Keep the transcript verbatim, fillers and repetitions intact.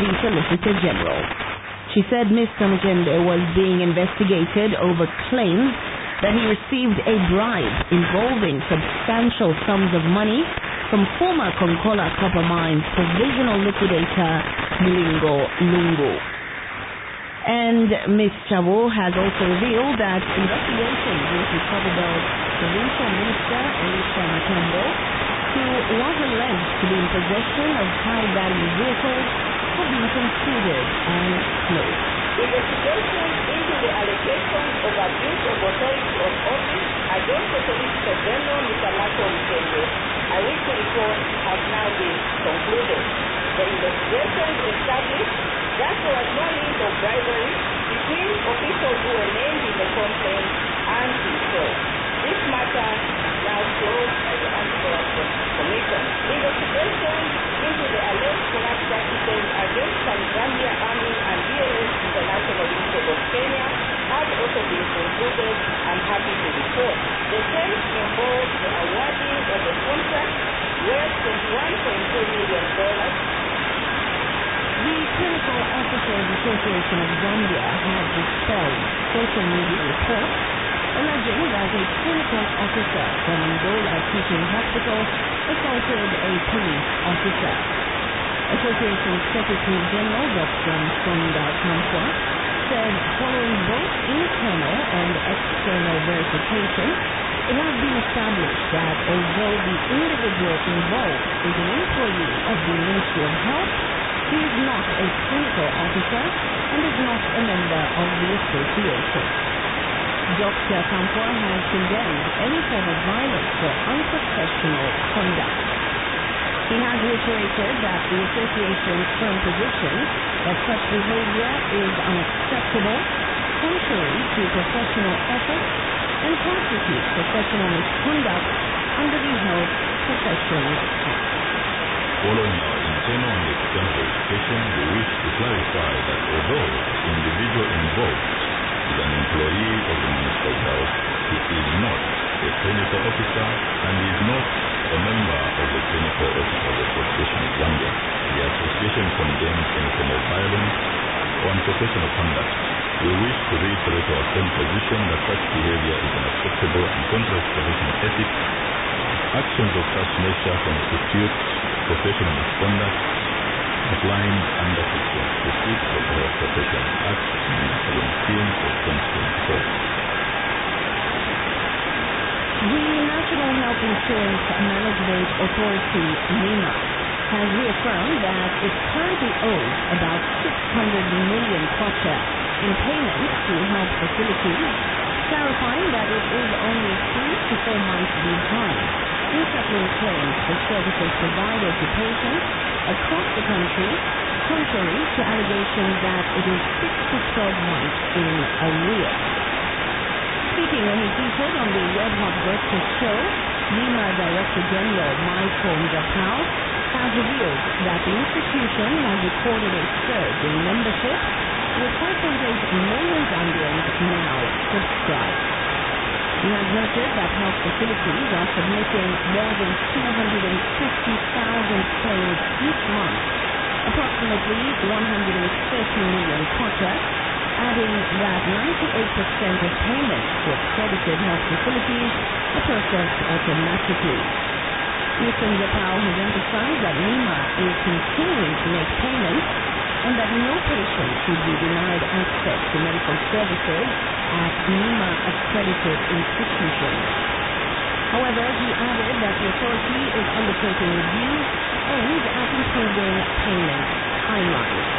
the Solicitor General. She said Mister Mujembe was being investigated over claims that he received a bribe involving substantial sums of money from former Konkola Copper Mines provisional liquidator Mulingo Lungu. And Miz Chavo has also revealed that investigations into Copperbelt Provincial Minister Elisha Matembo, who was alleged to be in possession of high-value vehicles, have been concluded and closed. Investigations into the allegations of abuse of authority of office against the Solicitor General, Mister Marco Mukende, I wish to report, have now been concluded. The investigations established that there was no link of bribery between officials who were named in the complaint and himself. This matter is now closed by the Anti-Corruption Commission. Investigations into the alleged corrupt practices against some Gambia Army and B L S International Limited of Kenya have also been concluded, I'm happy to report. The case involves the awarding of a contract worth twenty-one point two million dollars. The Clinical Officers Association of Zambia has dispelled social media reports alleging that a clinical officer from Ndola Teaching Hospital assaulted a police officer. Association Secretary General Doctor Nsonda Kampwa said following both internal and external verification, it has been established that although the individual involved is an employee of the Ministry of Health, he is not a clinical officer and is not a member of the association. Doctor Kampwa has condemned any form of violence or unprofessional conduct. He has reiterated that the association's firm position that such behavior is unacceptable, contrary to professional ethics, and constitutes professional misconduct under the Health Professions Act. Following our internal and external verification, we wish to clarify that although the individual involved is an employee of the Ministry of Health, he is not a clinical officer and is not a member of the Clinical Officers Association of Zambia. The association condemns any form of violence or unprofessional conduct. We wish to reiterate our firm position that such behavior is unacceptable and contrary to professional ethics. Actions of such nature constitute professional misconduct outlined under Section fifty-six of the Health Professions Act seventeen of twenty twenty-four. The National Health Insurance Management Authority, NEMA, has reaffirmed that it currently owes about six hundred million kwacha in payments to health facilities, clarifying that it is only three to four months behind in settling claims for services provided to patients across the country, contrary to allegations that it is six to twelve months in arrears. Speaking when he featured on the Red Hot Breakfast Show, NEMA Director General Michael Njapao has revealed that the institution has recorded a surge in membership, with five point eight million Zambians now subscribed. He has noted that health facilities are submitting more than two hundred fifty thousand claims each month, approximately one hundred thirty million kwacha, adding that ninety-eight percent of payments to accredited health facilities are processed automatically. Mister Njapao has emphasized that NEMA is continuing to make payments and that no patient should be denied access to medical services at NEMA accredited institutions. However, he added that the authority is undertaking reviews aimed at improving payment timelines.